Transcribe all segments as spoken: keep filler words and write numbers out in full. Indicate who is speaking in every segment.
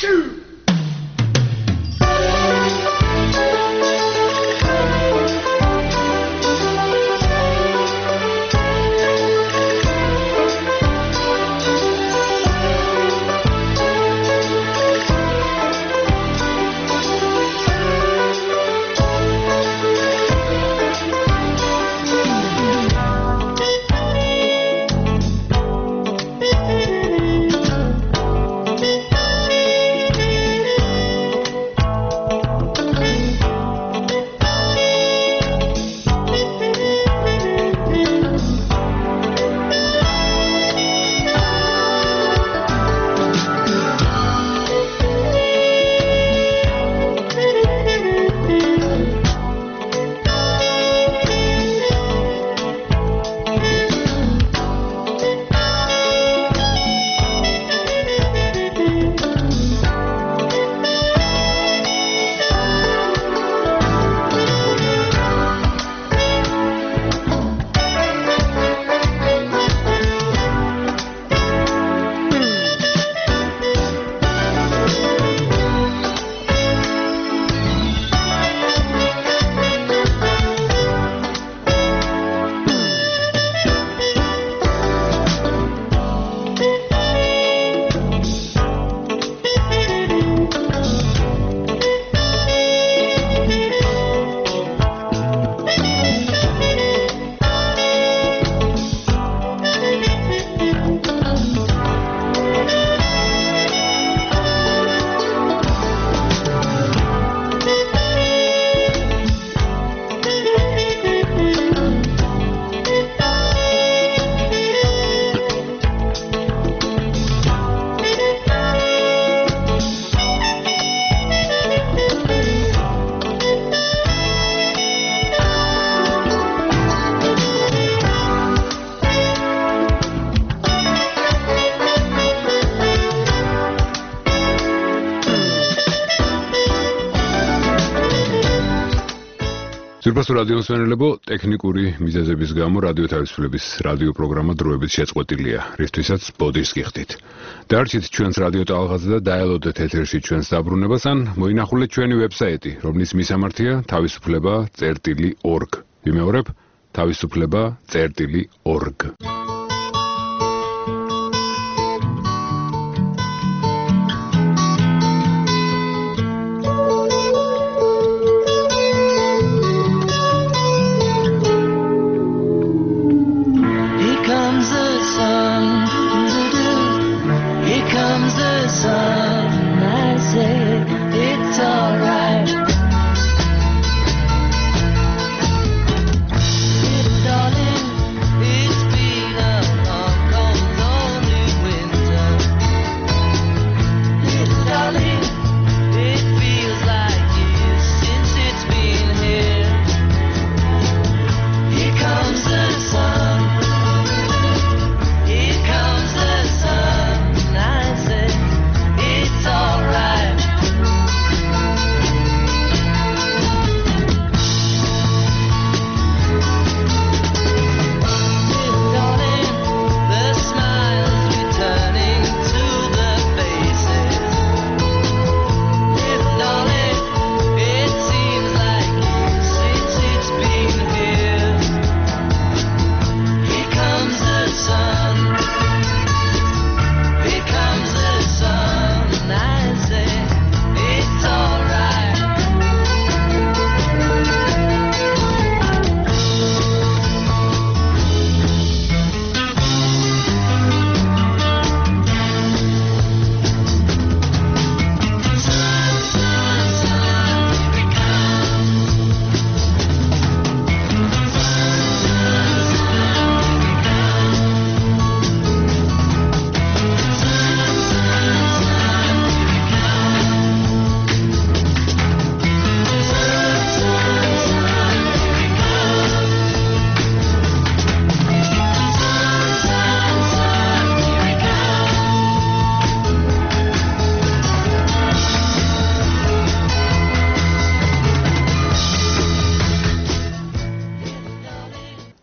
Speaker 1: ძვირფასო რადიოს მშენებლებო, ტექნიკური მიზეზების გამო რადიო თავისუფლების რადიო პროგრამა დროებით შეწყვეტილია, რისთვისაც ბოდიშს გიხდით. დარჩით ჩვენს რადიო ტალღაზე და დაელოდეთ ეთერში ჩვენს დაბრუნებას, ან მოინახულეთ ჩვენი ვებსაიტი, რომლის მისამართია თავისუფლება წერტილი ორგ. ვიმეორებ, თავისუფლება წერტილი ორგ.
Speaker 2: Darling, it's been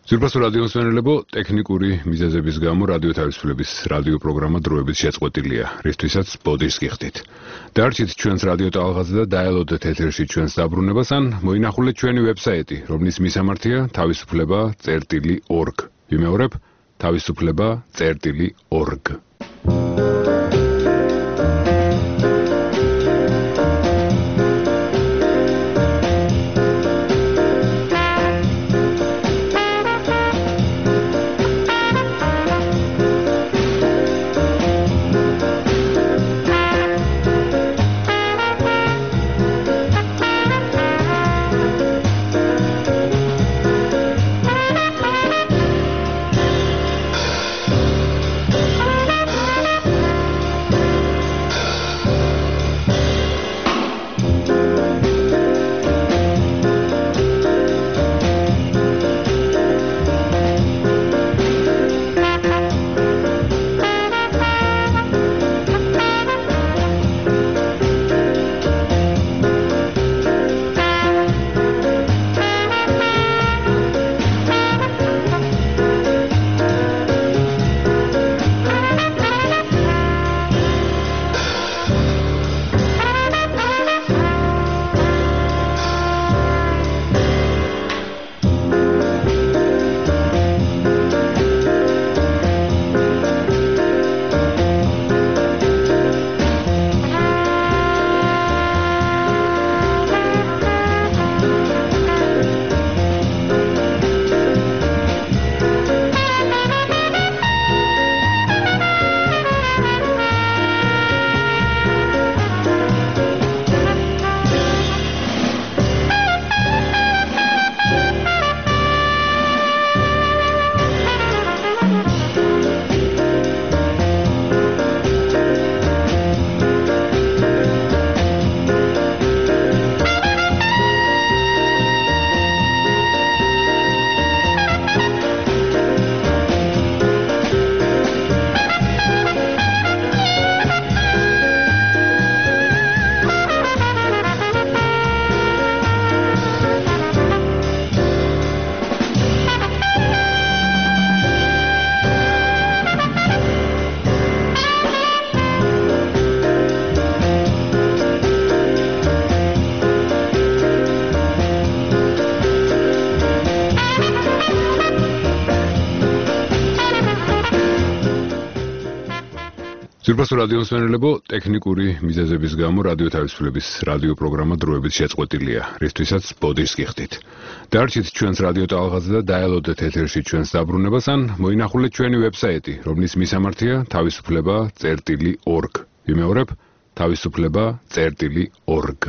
Speaker 1: Ძვირფასო რადიოსმენელებო, ტექნიკური მიზეზების გამო რადიო თავისუფლების რადიო პროგრამა დროებით შეწყვეტილია, რისთვისაც ბოდის გიხდით. დარჩით ჩვენს რადიო ტალღაზე და დაელოდეთ ეთერში ჩვენს დაბრუნებას ან მოინახულეთ ჩვენი ვებსაიტი, რომლის მისამართია თავისუფლება წერტილი ორგ. ვიმეორებ, თავისუფლება წერტილი ორგ. ძვირფასო რადიოსმენელებო, ტექნიკური მიზეზების გამო რადიო თავისუფლების რადიო პროგრამა დროებით შეწყვეტილია, რისთვისაც ბოდის გიხდით. დარჩით ჩვენს რადიო ტალღაზე და დაელოდეთ ეთერში ჩვენს დაბრუნებას ან მოინახულეთ ჩვენი ვებსაიტი, რომლის მისამართია თავისუფლება წერტილი ორგ. ვიმეორებ, თავისუფლება წერტილი ორგ.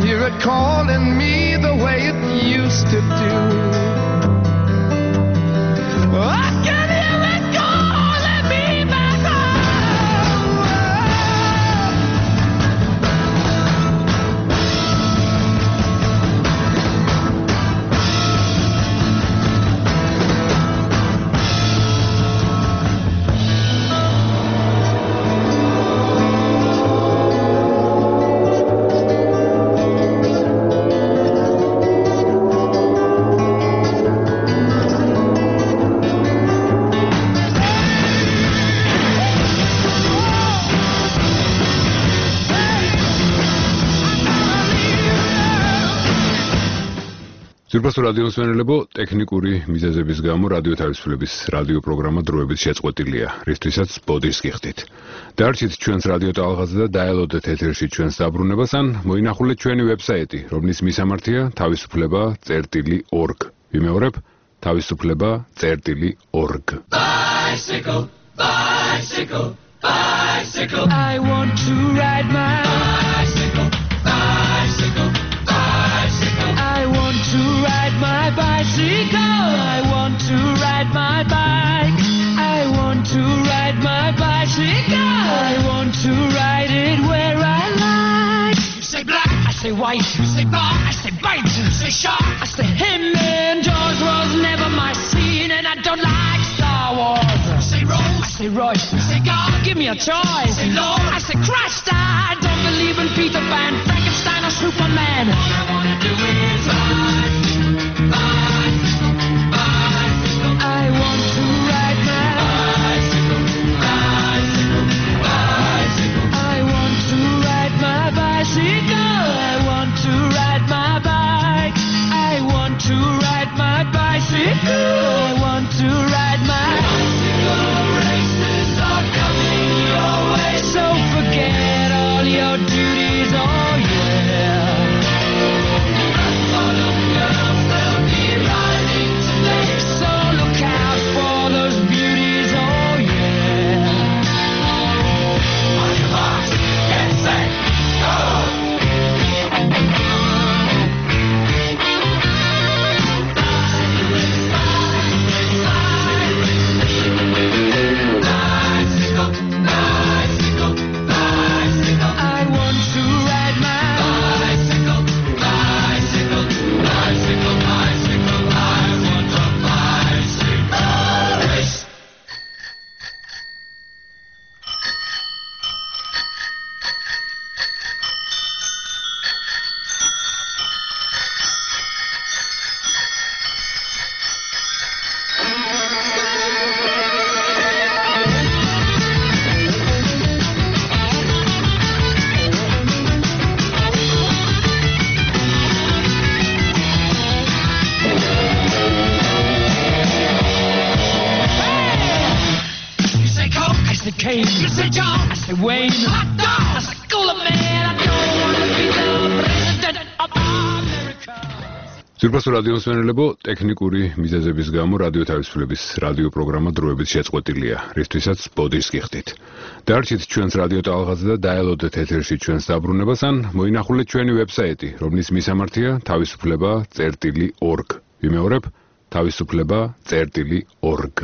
Speaker 2: calling me the way it used to do.
Speaker 1: ძვირფასო რადიოს მენელებო, ტექნიკური მიზეზების გამო რადიო თავისუფლების რადიო პროგრამა დროებით შეწყვეტილია, რისთვისაც ბოდის გიხდით. დარჩით ჩვენს რადიო ტალღაზე და დაელოდეთ ეთერში ჩვენს დაბრუნებას ან მოინახულეთ ჩვენი ვებსაიტი, რომლის მისამართია თავისუფლება წერტილი ორგ. ვიმეორებ, თავისუფლება წერტილი ორგ.
Speaker 2: Bicycle, bicycle, bicycle. I want to ride my bicycle, bicycle, bicycle. I want to ride my bicycle. I want to ride my bike. I want to ride my bicycle. I want to ride it where I like. You say black, I say white. You say bar, I say bite. You say shark, I say him. And Jaws was never my scene, and I don't like Star Wars. You say Rose, I say Royce. You say God, give me a choice. You say Lord, I say Christ. I don't believe in Peter Pan, Frankenstein, or Superman. All I wanna do is ride, ride, bicycle. I want to ride my bicycle, bicycle, bicycle. I want to ride my bicycle. I want to ride my bike. I want to ride my bicycle. I want to ride my bicycle. Races are coming your way, so forget all your duties. Oh yeah. All of girls, they'll be riding today, so look out for those beauties. Oh yeah. On your mark, get set, go. You say John, I say Wayne, hot dog, I say cooler man, I don't want to be the president of America.
Speaker 1: ძვირფასო რადიოს მენელებო, ტექნიკური მიზეზების გამო რადიო თავისუფლების რადიო პროგრამა დროებით შეწყვეტილია, რისთვისაც ბოდის გიხდით. დარჩით ჩვენს რადიო ტალღაზე და დაელოდეთ ეთერში ჩვენს დაბრუნებას ან მოინახულეთ ჩვენი ვებსაიტი, რომლის მისამართია თავისუფლება წერტილი ორგ. ვიმეორებ, თავისუფლება წერტილი ორგ.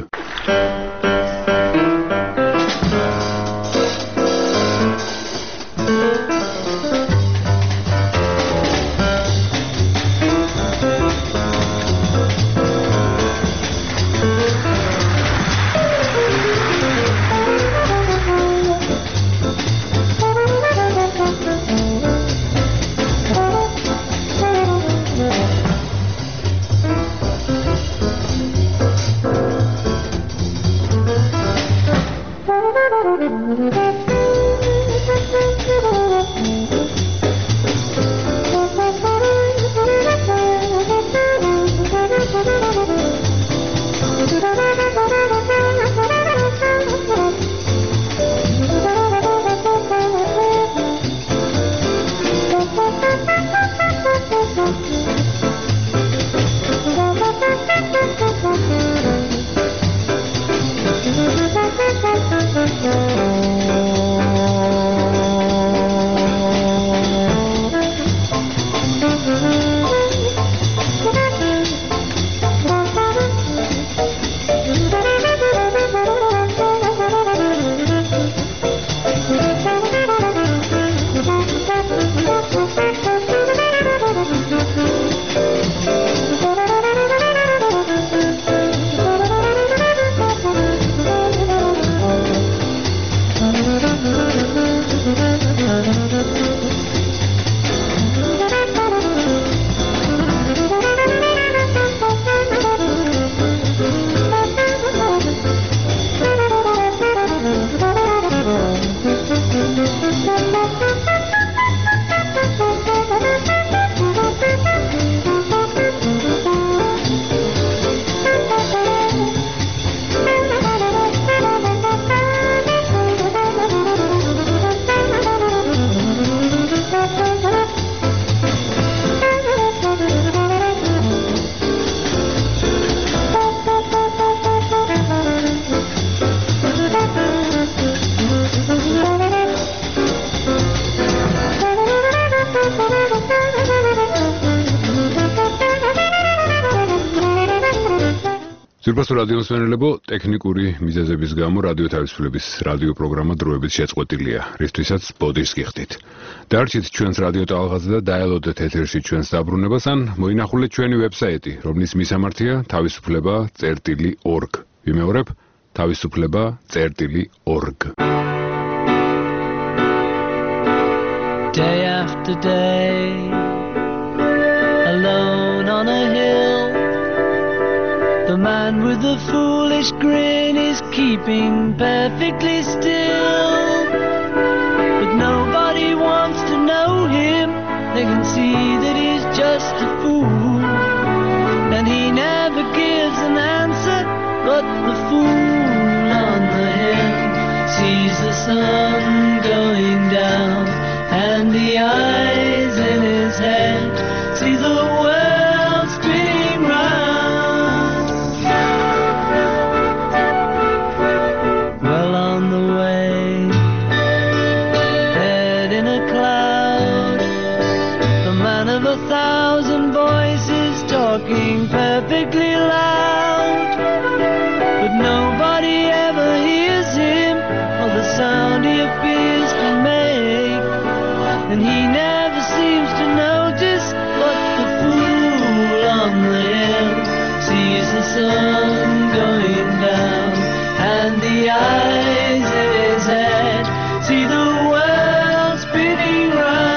Speaker 1: Ძვირფასო რადიო მსმენელებო, ტექნიკური მიზეზების გამო რადიო თავისუფლების რადიო პროგრამა დროებით შეწყვეტილია, რისთვისაც ბოდიშს გიხდით. დარჩით ჩვენს რადიო ტალღაზე და დაელოდეთ ეთერში ჩვენს დაბრუნებას ან მოინახულეთ ჩვენი ვებსაიტი, რომლის მისამართია თავისუფლება წერტილი ორგ. ვიმეორებ, თავისუფლება წერტილი ორგ.
Speaker 2: Day after day, alone on a hill, the man with the foolish grin is keeping perfectly still. But nobody wants to know him, they can see that he's just a fool. And he never gives an answer, but the fool on the hill sees the sun going down, and the eyes in his head see the world spinning round. Well on the way, head in a cloud, the man of a thousand voices talking perfectly loud. But nobody ever hears him or the sound he appears to make. And he never seems to notice, but the fool on the hill sees the sun going down, and the eyes in his head see the world spinning round.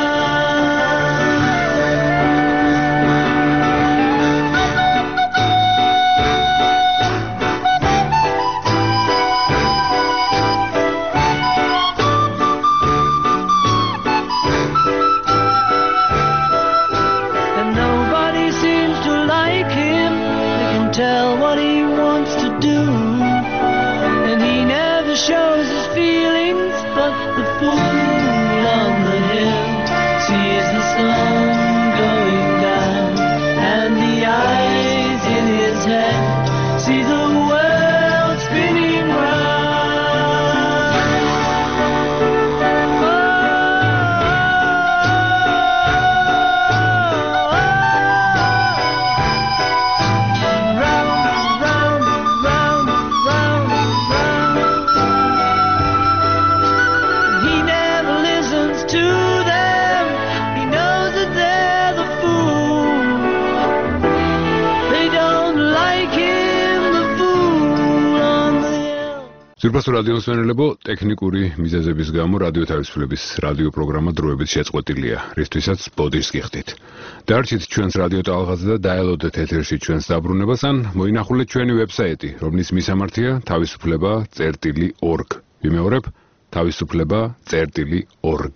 Speaker 2: Tell what he wants to do, and he never shows his feelings, but the fool on the hill sees the sun going down, and the eyes in his head see the world spinning round. Oh,
Speaker 1: ძვირფასო რადიო მსმენელებო, ტექნიკური მიზეზების გამო რადიო თავისუფლების რადიო პროგრამა დროებით შეწყვეტილია, რისთვისაც ბოდიშს გიხდით. დარჩით ჩვენს რადიო ტალღაზე და დაელოდეთ ეთერში ჩვენს დაბრუნებას ან მოინახულეთ ჩვენი ვებსაიტი, რომლის მისამართია თავისუფლება წერტილი ორგ. ვიმეორებ, თავისუფლება წერტილი ორგ.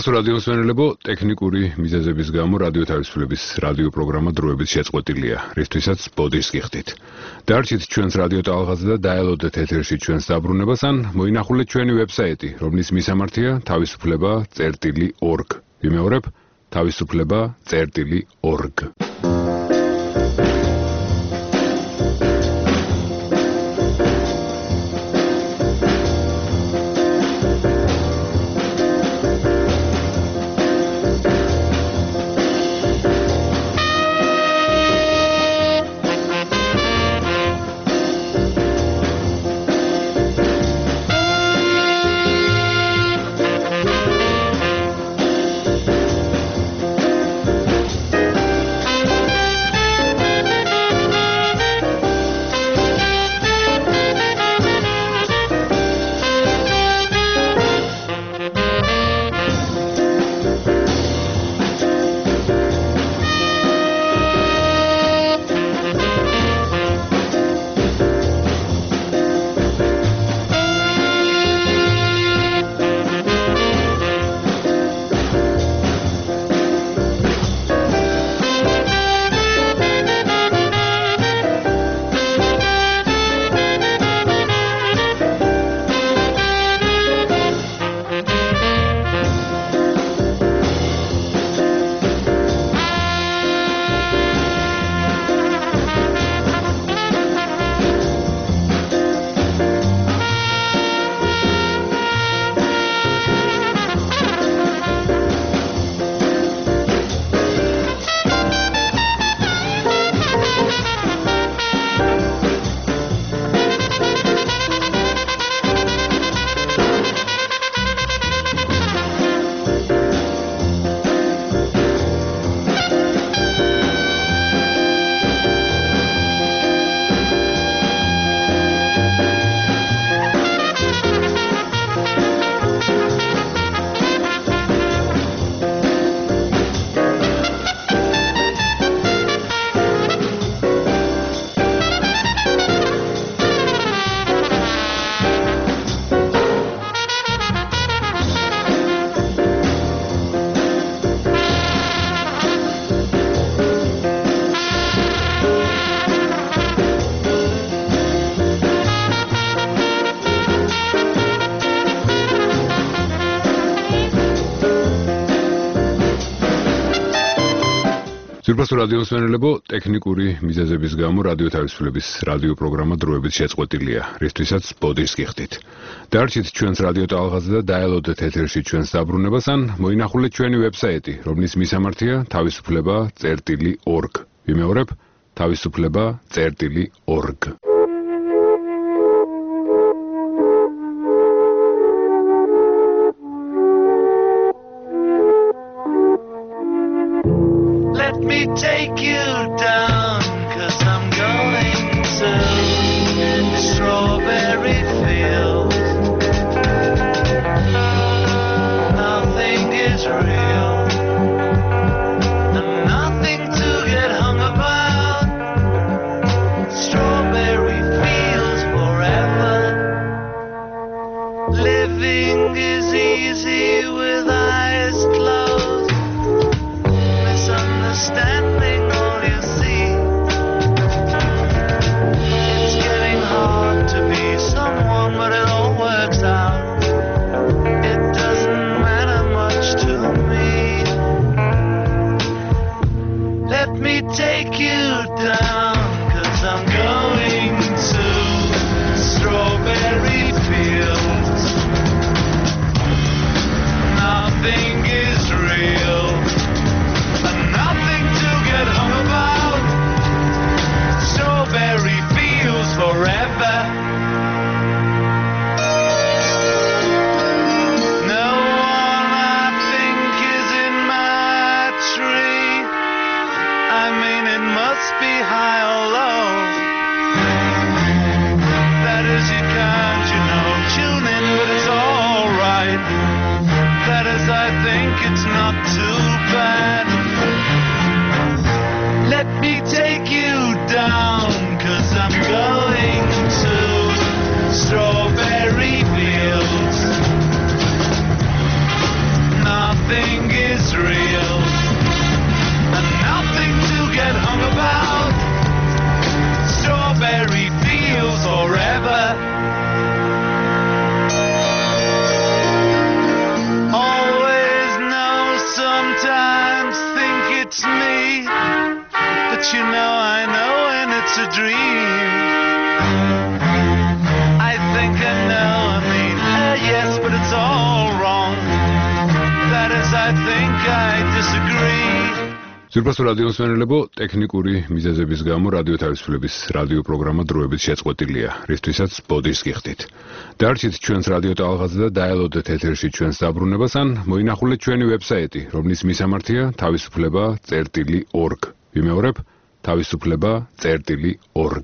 Speaker 1: ძვირფასო რადიო მსმენელებო, ტექნიკური მიზეზების გამო რადიო თავისუფლების რადიო პროგრამა დროებით შეწყვეტილია, რისთვისაც ბოდის გიხდით. დარჩით ჩვენს რადიო ტალღაზე და დაელოდეთ ეთერში ჩვენს დაბრუნებას ან მოინახულეთ ჩვენი ვებსაიტი, რომლის მისამართია თავისუფლება წერტილი ორგ. ვიმეორებ, თავისუფლება წერტილი ორგ. ძვირფასო რადიო მსმენელებო, ტექნიკური მიზეზების გამო რადიო თავისუფლების რადიო პროგრამა დროებით შეწყვეტილია, რისთვისაც ბოდის გიხდით. დარჩით ჩვენს რადიო ტალღაზე და დაელოდეთ ეთერში ჩვენს დაბრუნებას ან მოინახულეთ ჩვენი ვებსაიტი, რომლის მისამართია თავისუფლება წერტილი ორგ. ვიმეორებ, თავისუფლება წერტილი ორგ.
Speaker 2: Take you down, 'cause I'm going to the strawberry field. Nothing is real, and nothing to get hung about. Strawberry think I disagree.
Speaker 1: Სურპასო რადიოს მენელებო, ტექნიკური მიზეზების გამო რადიო თავისუფლების რადიო პროგრამა დროებით შეწყვეტილია, რისთვისაც ბოდის გიხდით. დარჩით ჩვენს რადიო ტალღაზე და დაელოდეთ ეთერში ჩვენს დაბრუნებას, ან მოინახულეთ ჩვენი ვებსაიტი, რომლის მისამართია თავისუფლება წერტილი ორგ. ვიმეორებ, თავისუფლება წერტილი ორგ.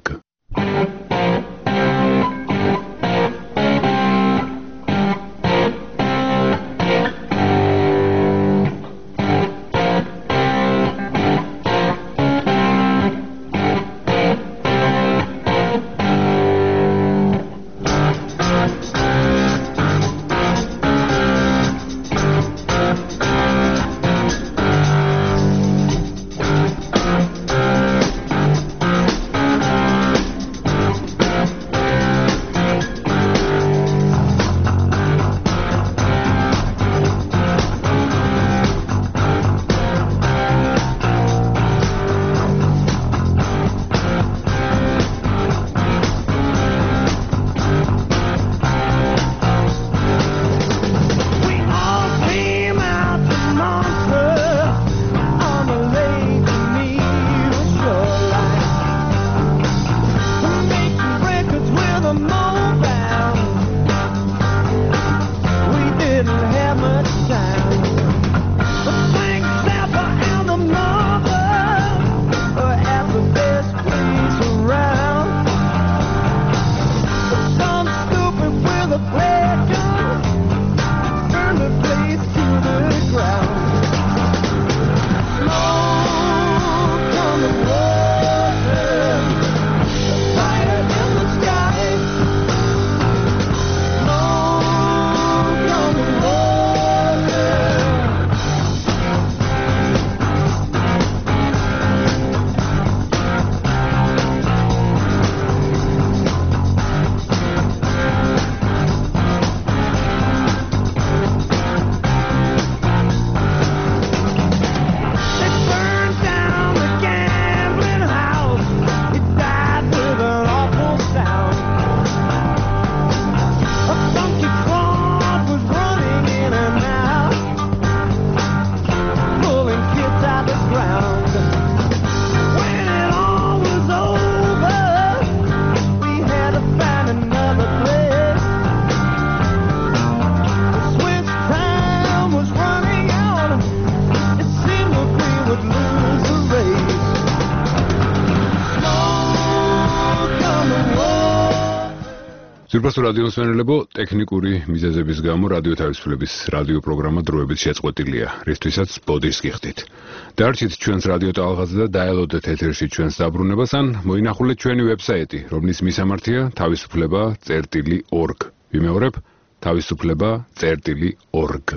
Speaker 1: სურპასო რადიოს მენელებო, ტექნიკური მიზეზების გამო რადიო თავისუფლების რადიო პროგრამა დროებით შეწყვეტილია, რისთვისაც ბოდის გიხდით. დარჩით ჩვენს რადიო ტალღაზე და დაელოდეთ ეთერში ჩვენს დაბრუნებას, ან მოინახულეთ ჩვენი ვებსაიტი, რომლის მისამართია თავისუფლება წერტილი ორგ. ვიმეორებ, თავისუფლება წერტილი ორგ.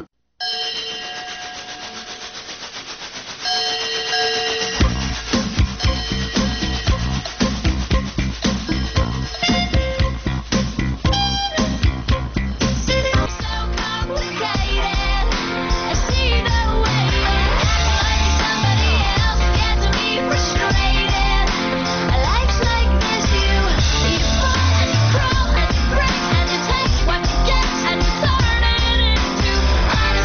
Speaker 3: I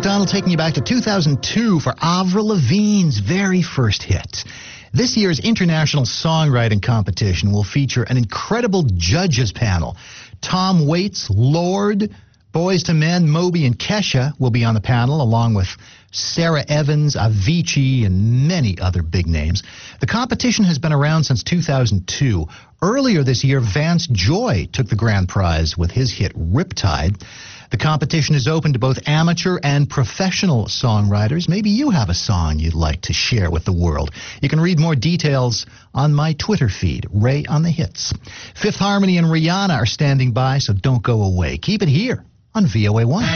Speaker 3: McDonald taking you back to two thousand two for Avril Lavigne's very first hit. This year's International Songwriting Competition will feature an incredible judges panel. Tom Waits, Lorde, Boyz two Men, Moby, and Kesha will be on the panel, along with Sarah Evans, Avicii, and many other big names. The competition has been around since two thousand two. Earlier this year, Vance Joy took the grand prize with his hit Riptide. The competition is open to both amateur and professional songwriters. Maybe you have a song you'd like to share with the world. You can read more details on my Twitter feed, Ray on the Hits. Fifth Harmony and Rihanna are standing by, so don't go away. Keep it here on V O A one.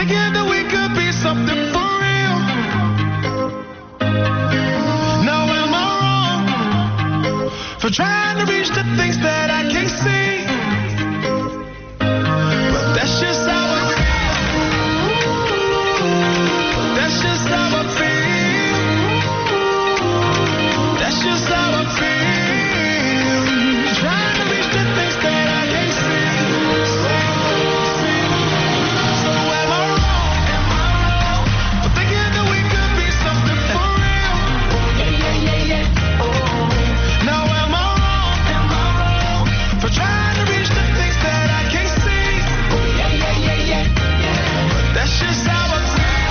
Speaker 2: thinking that we could be something for real. Now am I wrong for trying to reach the things that I can't see? But that's just how I feel. That's just how I feel. That's just how I feel. Trying to reach the things that I can't see. So am I wrong? Am I wrong for thinking that we could be something for real? Yeah, yeah, yeah, yeah. Oh. Now am I wrong? Am I wrong for trying to reach the things that I can't see? Yeah, yeah, yeah, yeah, yeah. But that's just how I feel.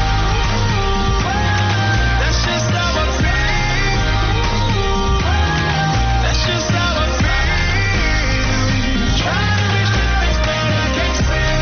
Speaker 2: That's just how I feel. That's just how I feel. Trying to reach the things that I can't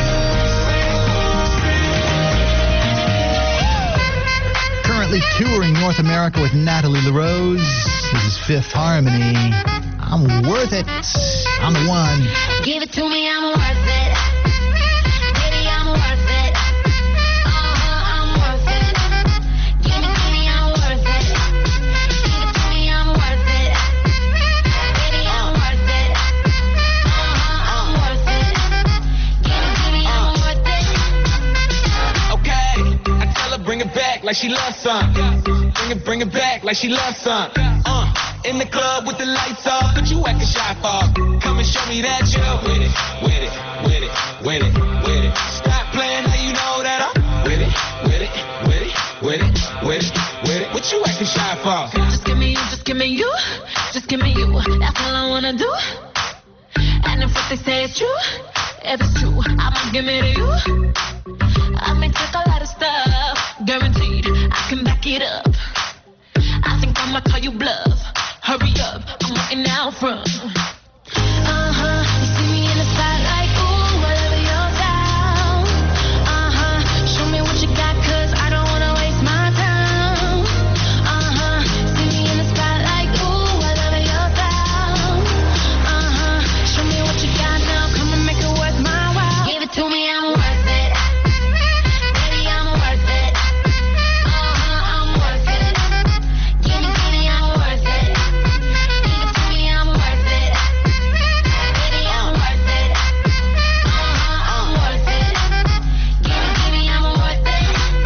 Speaker 2: see.
Speaker 3: Currently touring North America with Natalie LaRose. This is Fifth Harmony. I'm worth it. I'm the one.
Speaker 4: Give it to me, I'm worth it. Baby, I'm worth it. Uh-huh, I'm worth it. Give it to me, I'm worth it. Give it to me, I'm worth it. Baby, I'm worth it. Uh-huh, I'm worth it. Give it to me, I'm worth it.
Speaker 2: Okay, I tell her bring it back like she loves some. Bring it, bring it back like she loves some. Uh, in the club with the lights off, but you acting shy for. Come and show me that you're with it, with it, with it, with it, with it. Stop playing, now you know that I'm with it, with it, with it, with it, with it, with it. What you acting shy for?
Speaker 4: Just give me you, just give me you. Just give me you. That's all I wanna do. And if what they say is true, if it's true, I'ma give it to you. I may take a lot of stuff, guaranteed I can back it up. I think I'ma call you bluff. Hurry up, I'm waiting out front. Uh-huh, you see me in the spotlight, ooh, I love your style. Uh-huh, show me what you got, cause I don't wanna waste my time. Uh-huh, see me in the spotlight, ooh, I love your style. Uh-huh, show me what you got now, come and make it worth my while. Give it to me, I'm worth it. Baby, I'm worth it. Uh-huh, I'm worth it. Give it to me, I'm worth it. Give it to me, I'm worth it. Baby, I'm worth it. Uh-huh, I'm worth it. Give it to me, I'm worth it.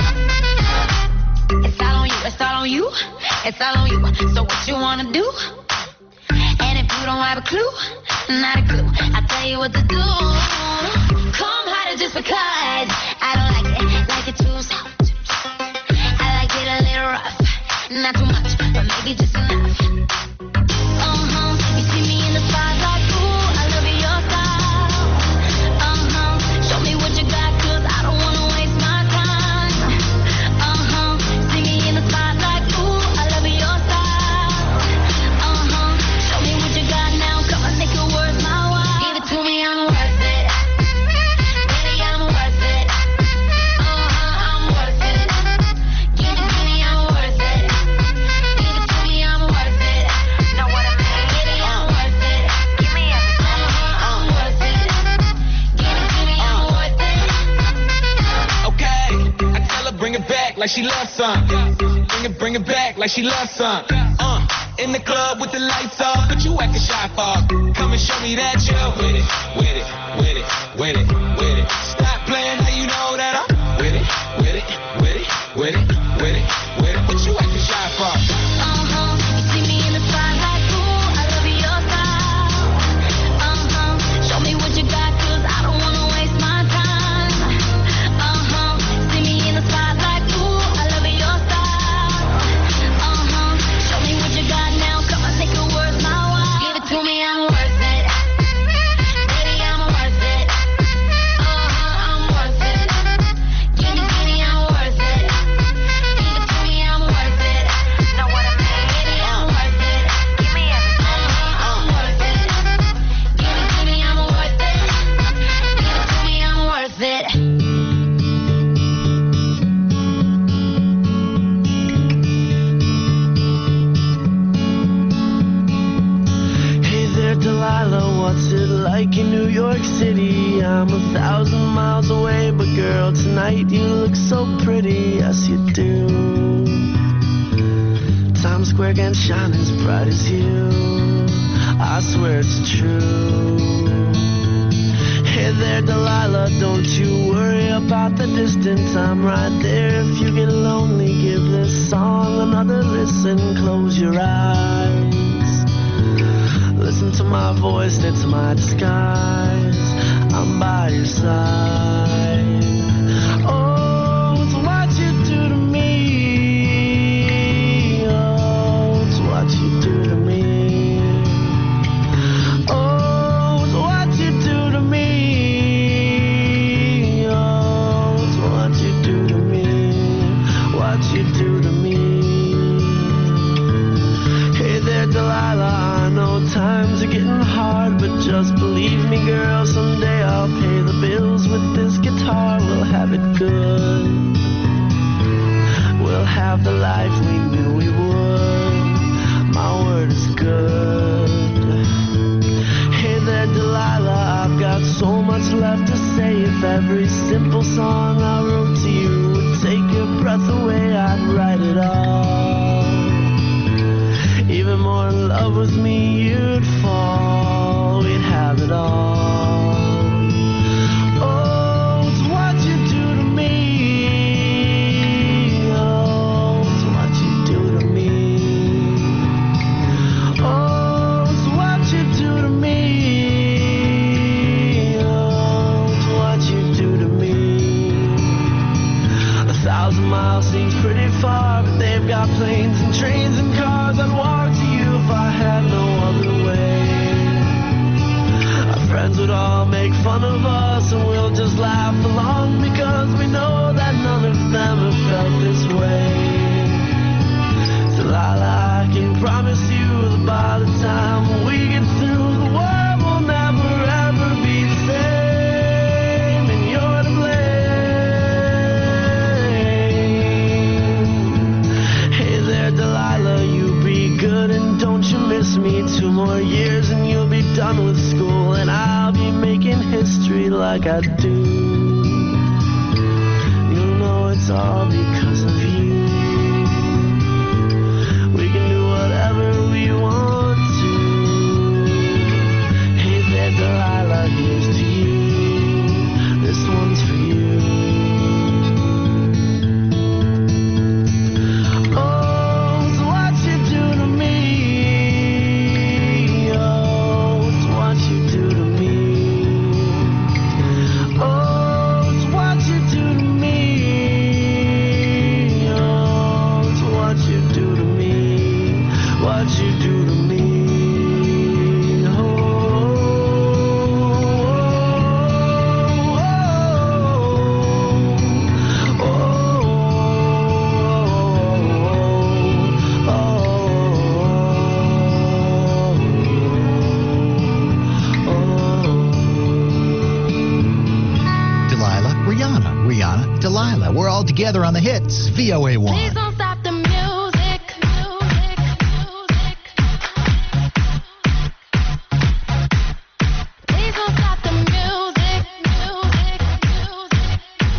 Speaker 4: It's all on you, it's all on you. It's all on you. So what you wanna do? And if you don't have a clue, not a clue, I'll tell you what to do. Come harder just because I don't like it, like it too soft. I like it a little rough, not too much, but maybe just enough. Uh-huh, you see me in the spotlight, ooh, I love your style. Uh-huh, show me what you got, cause I don't wanna waste my time. Uh-huh, see me in the spotlight, ooh, I love your style. Uh-huh, show me what you got now, come on, make it worth my while. Give it to me, I'm worth it. Baby, I'm worth it. Uh-huh, I'm worth it. Give it to me, I'm worth it. Give it to me, I'm worth it. Know what I mean? Baby, I'm worth it. Give me everything. Uh-huh, I'm worth it. Give it to me, I'm worth it.
Speaker 2: Okay, I tell her bring it back like she loves some. Bring it, bring it back like she loves some. Uh, in the club with the lights off, but you acting shy for. Come and show me that you're with it, with it, with it, with it, with it. Stop playing, now you know that I'm with it, with it, with it, with it, with it, with it. What you acting shy for?
Speaker 4: Uh-huh, you see me in the spotlight, ooh, I love your style. Uh-huh, show me what you got, cause I don't wanna waste my time. Uh-huh, see me in the spotlight, ooh, I love your style. Uh-huh, show me what you got now, come on, make it worth my while. Give it to me, I'm worth it. Baby, I'm worth it. Uh-huh, I'm worth it. Give it to me, I'm worth it. Give it to me, I'm worth it. Know what I mean? Baby, I'm worth it. Give me everything. Uh-huh, I'm worth it. Give it to me, I'm worth it. Give it to me, I'm worth it.
Speaker 5: Hey there, Delilah, what's it like in New York City? I'm a thousand miles away, but girl, out tonight. You look so pretty, yes you do. Times Square can't shine as bright as you. I swear it's true. Hey there, Delilah, don't you worry about the distance. I'm right there. If you get lonely, give this song another listen. Close your eyes. Listen to my voice, it's my disguise. I'm by your side. Oh, it's what you do to me. Oh, it's what you do to me. Oh, it's what you do to me. Oh, it's what you do to me. What you do to me. Hey there, Delilah, I know times are getting hard, but just believe me, girl, someday I'll pay the bills with this guitar. We'll have it good. We'll have the life we knew we would. My word is good. Hey there, Delilah, I've got so much left to say. If every simple song I wrote to you would take your breath away, I'd write it all. Even more in love with me, you'd fall. We'd have it all. Oh, it's what you do to me. Oh, it's what you do to me. Oh, it's what you do to me. Oh, it's what you do to me. A thousand miles seems pretty far, but they've got planes and trains and cars. I'd walk to you if I had no other way. Our friends would all make fun of us, and we'll just laugh along because we know that none of them have felt this way. Delilah, I can promise you that by the time we get through, the world will never ever be the same, and you're to blame. Hey there, Delilah, you be good and don't you miss me. Two more years and you'll be done with school, and I'll be making history like I do. You'll know it's all because of you. We can do whatever we want to. Hey there, Delilah, here's to you. This one's for you. Oh, it's what you do to me. Oh, it's what you do to me. Oh, it's what you do to me. Oh, it's what you do to me. What you do to me. Oh, oh, oh,
Speaker 3: Delilah, Rihanna, Rihanna, Delilah. We're all together on the hits. V O A
Speaker 4: Please
Speaker 3: one.
Speaker 4: don't stop the music. Music, music. Please don't stop the music. Music, music.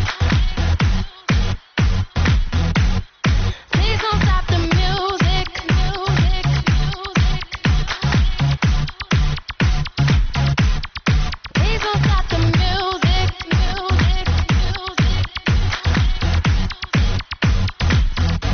Speaker 4: Please don't stop the music. Music, music. Please don't stop the music. Music, music.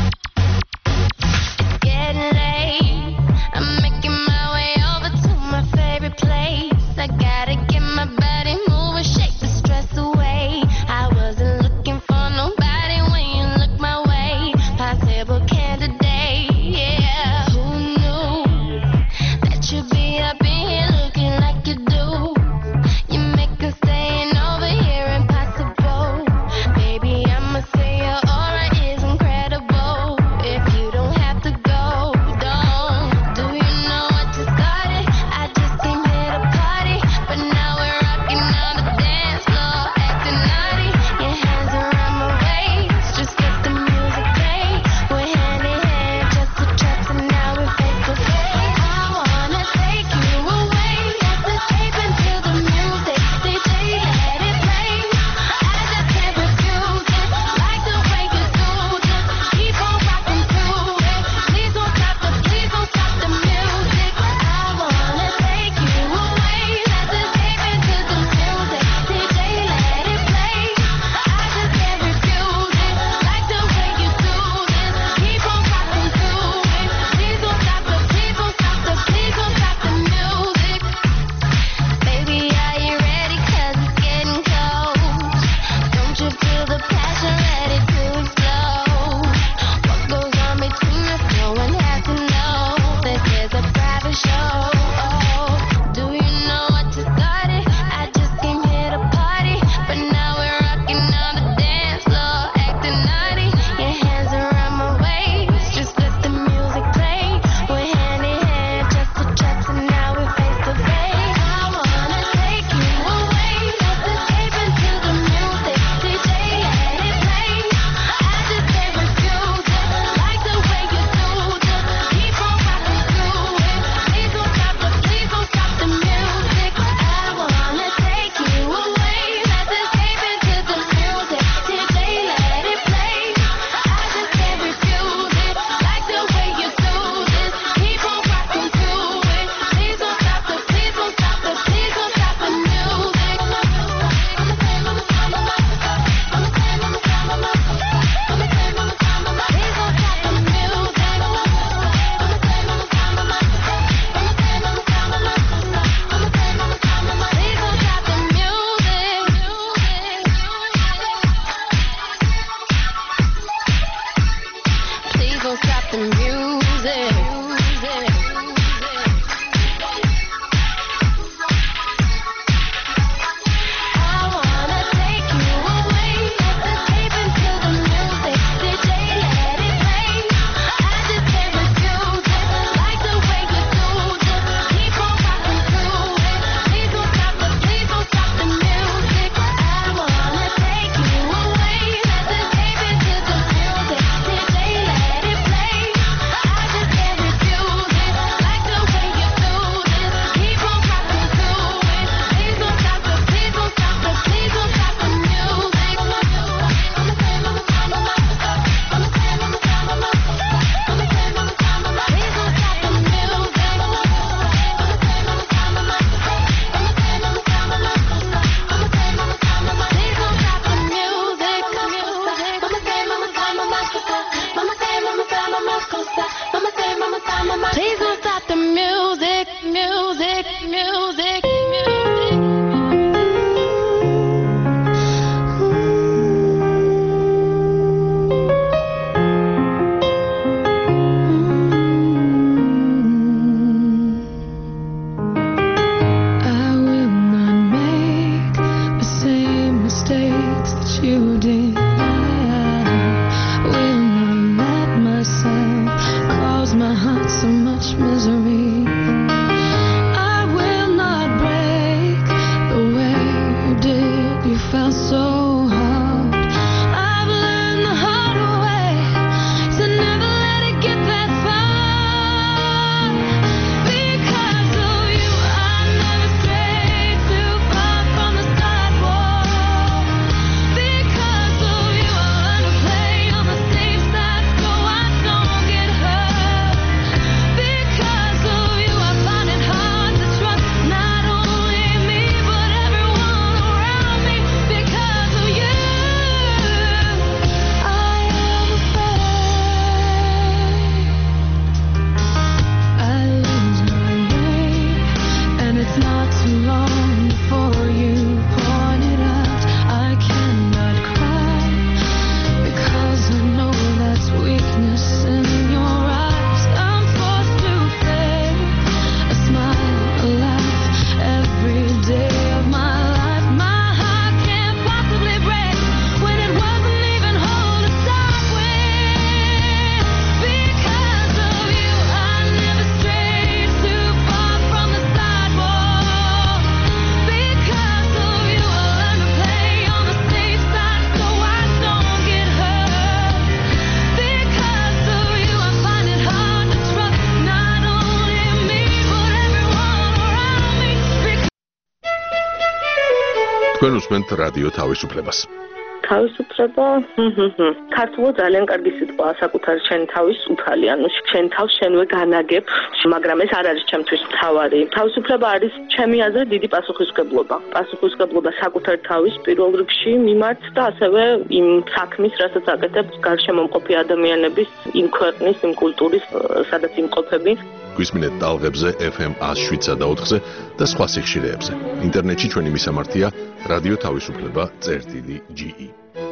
Speaker 4: holding my eye. Will not let myself cause my heart so much misery. I will not break the way you did. You felt so hard. I've learned the hard way to never let it get that far. Because of you, I never strayed too far from the sidewalk. Because of you, I learned to play on the safe side so I don't get hurt. Because of you, I find it hard to trust not only me but everyone around me. Because of you, I am afraid I lose my way, and it's not too long before you point it out. I cannot cry because I know that's weakness in your eyes. I'm forced to fake a smile, a laugh every day of my life. My heart can't possibly break when it wasn't even whole to start with. Because of you, I never strayed too far from the sidewalk. Because of you, I learned to play on the safe side so I don't get hurt. Because of you, I find it hard to trust not only me but everyone around me.
Speaker 6: თქვენ უსმენთ რადიო თავისუფლებას.
Speaker 7: თავისუფლება, ქართულად ძალიან კარგი სიტყვაა საკუთარი შენი თავის უფალი, ანუ შენ თავს შენვე განაგებ, მაგრამ ეს არ არის ჩემთვის მთავარი. თავისუფლება არის ჩემი აზრით დიდი პასუხისმგებლობა. პასუხისმგებლობა საკუთარი თავის პირველ რიგში მიმართ და ასევე იმ საქმის, რასაც აკეთებ გარშემო მყოფი ადამიანების, იმ ქვეყნის, იმ კულტურის, სადაც იმყოფები.
Speaker 6: გვისმინეთ ტალღებზე ეფ ემ one oh seven და ოთხზე და სხვა სიხშირეებზე. ინტერნეტში ჩვენი მისამართია რადიო თავისუფლება წერტილი ჯი ი.